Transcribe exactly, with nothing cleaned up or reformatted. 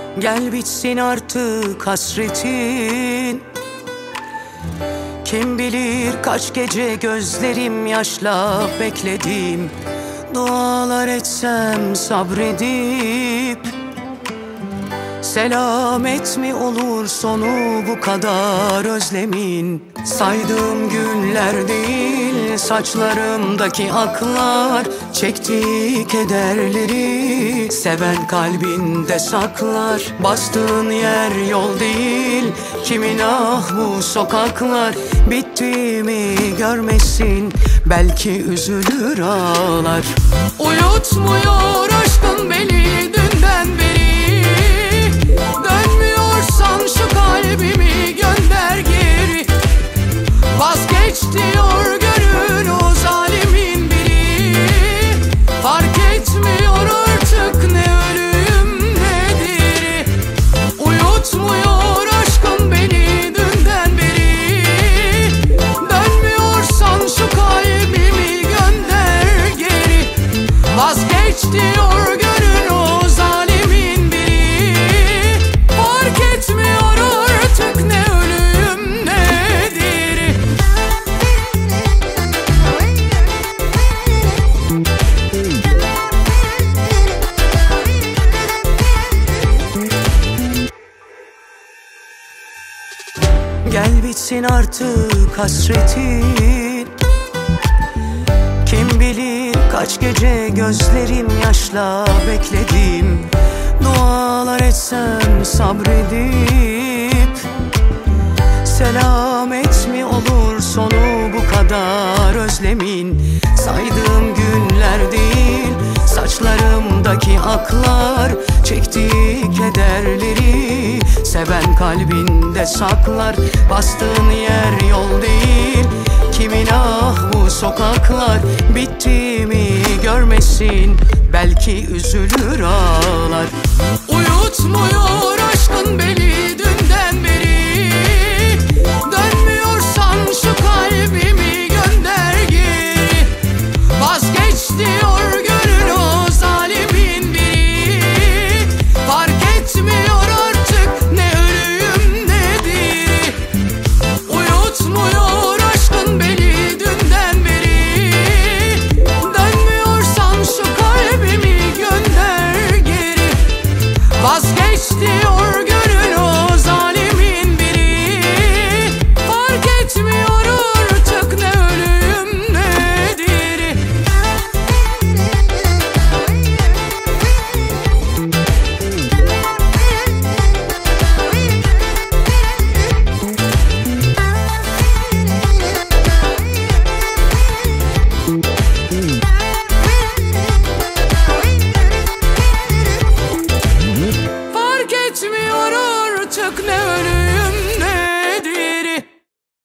Gel bitsin artık hasretin. Kim bilir kaç gece gözlerim yaşla bekledim. Dualar etsem sabredip, selamet mi olur sonu bu kadar özlemin? Saydığım günler değil, saçlarımdaki aklar, çektiği kederleri seven kalbinde saklar. Bastığın yer yol değil, kimin ah bu sokaklar. Bittiğimi görmesin, belki üzülür ağlar. Uyutmuyor aşkın beni dünden beri. Dönmüyorsan şu kalbimi gönder geri. Vazgeç diyor gönül o zalimin biri. Fark etmiyor artık ne ölüm ne diri. Uyutmuyor aşkın beni dünden beri. Dönmüyorsan şu kalbimi gönder geri. Vazgeç diyor gönül o zalimin biri. Fark etmiyor artık ne ölüm ne diri. Gel bitsin artık hasretin. Kim bilir kaç gece gözlerim yaşla bekledim. Dualar etsem sabredip, selamet mi olur sonu bu kadar özlemin? Saydığım günler değil, saçlarımdaki aklar, çektiği kederleri seven kalbinde saklar. Bastığın yer yol değil, kimin ah bu sokaklar. Bittiğimi görmesin, belki üzülür ağlar. Uyutmuyor aşkın beni dünden beri. Dönmüyorsan şu kalbimi gönder geri. Vazgeç diyor gönül o zalimin biri. Fark etmiyor artık ne ölüm ne diri. Uyutmuyor aşkın beni dünden beri. Dönmüyorsan şu kalbimi gönder geri. Vazgeç diyor gönül o zalimin biri. Fark etmiyor artık ne ölüm ne diri. Fark etmiyor artık ne ölüm